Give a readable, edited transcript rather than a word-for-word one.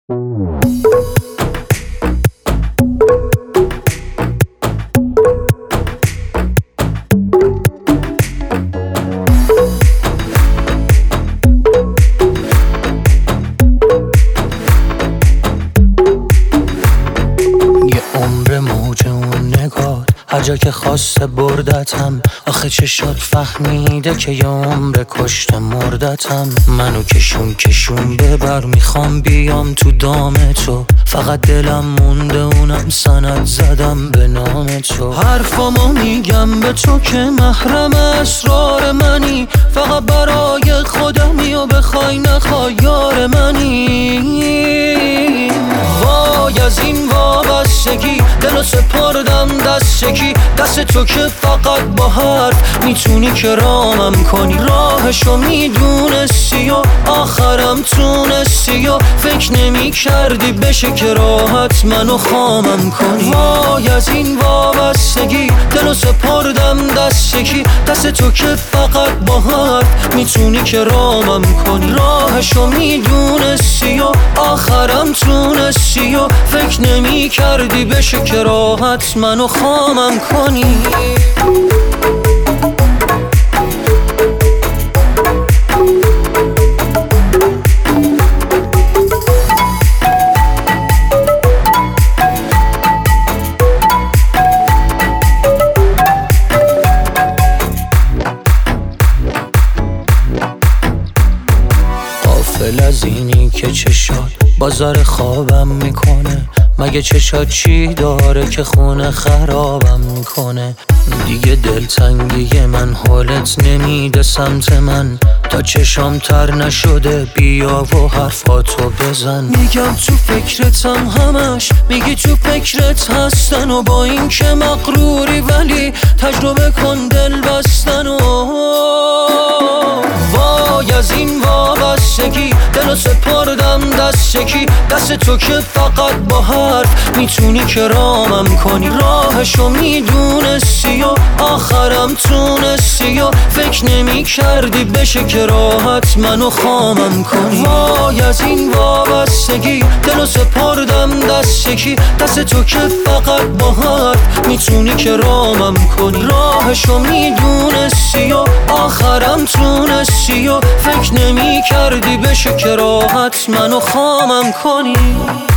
عمر موج اون نگاه هر جا که خواسته بردتم. آخه چشات فهمیده که یه عمر کشته مردتم. منو کشون ببر، میخوام بیام تو دام تو. فقط دلم مونده اونم سند زدم به نام تو. حرفامو میگم به تو که محرم اسرار منی. فقط برای خودمی و بخوای نخوای یار منی. وای از این وابستگی دلو سپردم دست یکی. دست تو که فقط با حرف میتونی که رامم کنی. راهشو میدونستی و آخرم تونستی و فکر نمی کردی بشه که راحت منو خامم کنی. وای از این وابستگی دلو سپردم دست یکی. دست تو که فقط با حرف میتونی که رامم کنی. راهشو میدونستی و آخرم تونستی و فکر نمی کردی بشه که راحت منو خامم کنی. غافل از اینی که چشات بازار خوابم میکنه. مگه چشات چی داره که خونه خرابم میکنه؟ دیگه دلتنگی من حالت نمیده سمت من. تا چشام تر نشده بیا و حرفاتو بزن. میگم تو فکرتم همش، میگی تو فکرت هستن. و با این که مغروری ولی تجربه کن دل بستن. و وای از این وابستگی دلو سپردم دست یکی. دست تو که فقط با حرف میتونی که رامم کنی. راهشو میدونستی و آخرم تونستی و فکر نمی کردی بشه که راحت منو خامم کنی. وای از این وابستگی دلو سپردم دست یکی. دست تو که فقط با حرف میتونی که رامم کنی. راهشو میدونستی و آخرم تونستی و فکر نمی کردی بشه که راحت منو خامم کنی.